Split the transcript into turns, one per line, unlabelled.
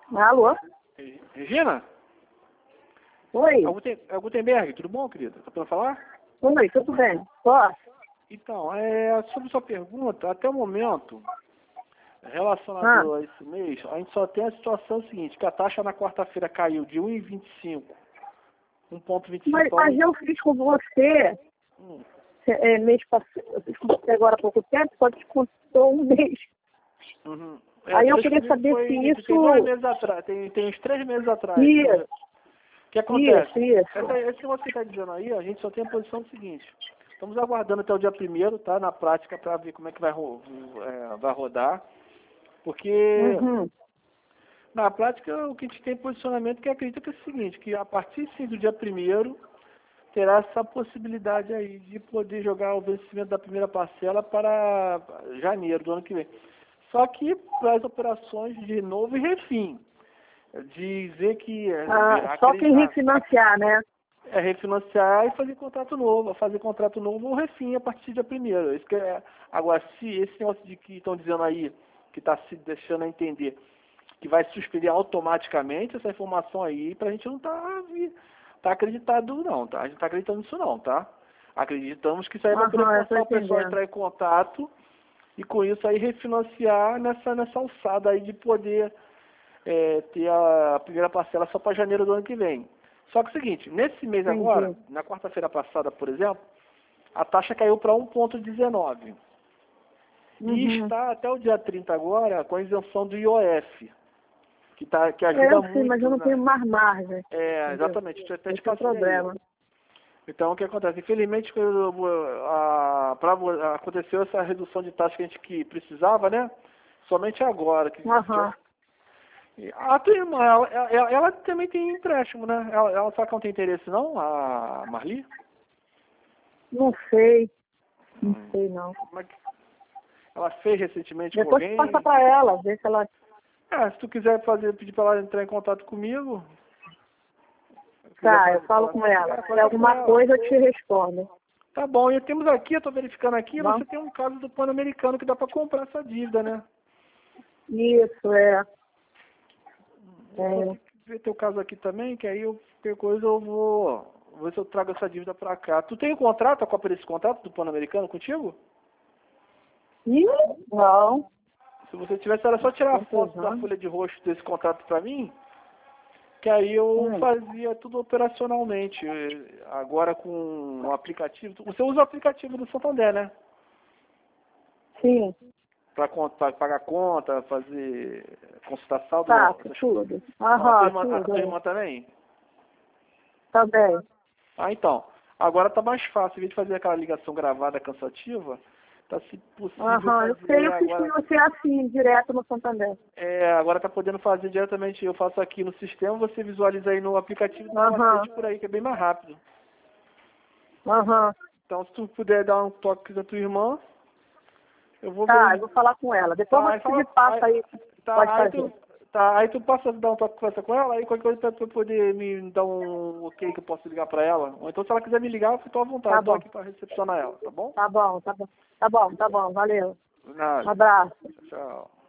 Alô?
Regina?
Oi?
É o Gutenberg, tudo bom, querida? Tá para falar?
Oi, tudo bem? Posso?
Então, sobre sua pergunta, até o momento, relacionado a esse mês, a gente só tem a situação seguinte, que a taxa na quarta-feira caiu de 1,25, 1,25
Mas eu fiz com você, mês passado, eu fiz com você agora há pouco tempo, só descontou um mês.
Uhum.
Aí eu queria saber se isso...
Tem 2 meses atrás, tem uns 3 meses atrás.
Isso.
O que acontece?
Isso.
Esse que você está dizendo aí, a gente só tem a posição do seguinte. Estamos aguardando até o dia 1º, tá? Na prática, para ver como é que vai rodar. Porque, na prática, o que a gente tem posicionamento que acredita que é o seguinte, que a partir sim do dia 1º, terá essa possibilidade aí de poder jogar o vencimento da primeira parcela para janeiro do ano que vem. Só que para as operações de novo e refim. Dizer que...
só quem refinanciar, né?
É refinanciar e fazer contrato novo, ou refim a partir do dia 1º. Isso que agora, se esse negócio de que estão dizendo aí, que está se deixando a entender, que vai suspender automaticamente essa informação aí, pra gente não tá acreditado não, tá? A gente não tá acreditando nisso não, tá? Acreditamos que isso aí vai poder forçar o pessoal a entrar em contato e com isso aí refinanciar nessa alçada aí de poder ter a primeira parcela só para janeiro do ano que vem. Só que é o seguinte, nesse mês agora, na quarta-feira passada, por exemplo, a taxa caiu para 1,19. E está até o dia 30 agora com a isenção do IOF, que ajuda muito.
Sim, mas eu não tenho mais margem.
Exatamente. Deixa eu até te
passar problema.
Aí. Então, o que acontece? Infelizmente, aconteceu essa redução de taxa que a gente precisava, né? Somente agora. A tua irmã, ela também tem empréstimo, né? Ela só que não tem interesse, não, a Marli?
Não sei. Não sei, não.
Ela fez recentemente
Depois
com alguém?
passa para ela, ver se ela...
se tu quiser pedir para ela entrar em contato comigo...
Tá, eu falo com ela. Se alguma coisa, eu te respondo.
Tá bom, e temos aqui, eu tô verificando aqui, você tem um caso do Pan-Americano que dá para comprar essa dívida, né?
Isso,
Vou ver teu caso aqui também, que aí qualquer coisa eu vou ver se eu trago essa dívida para cá. Tu tem um contrato, a cópia desse contrato do Pan-Americano contigo?
Não.
Se você tivesse, era só tirar a foto da folha de rosto desse contrato para mim, que aí eu fazia tudo operacionalmente. Agora com o aplicativo. Você usa o aplicativo do Santander, né?
Sim.
Para pagar conta, fazer consultação.
Tudo.
A tua irmã também?
Também.
Então. Agora tá mais fácil. Em vez de fazer aquela ligação gravada cansativa, tá se possível fazer...
Eu sei, eu fiz financiar assim, direto no Santander.
Agora tá podendo fazer diretamente. Eu faço aqui no sistema, você visualiza aí no aplicativo por aí, que é bem mais rápido. Então, se tu puder dar um toque da tua irmã, eu vou ver.
Eu vou falar com ela. Depois você me passa aí.
Aí tu passa a dar um toque com ela, aí qualquer coisa pra poder me dar um ok que eu posso ligar pra ela. Ou então se ela quiser me ligar, eu fico à vontade. Tô aqui pra recepcionar ela, tá bom?
Tá bom. Valeu.
Nada.
Um abraço.
Tchau.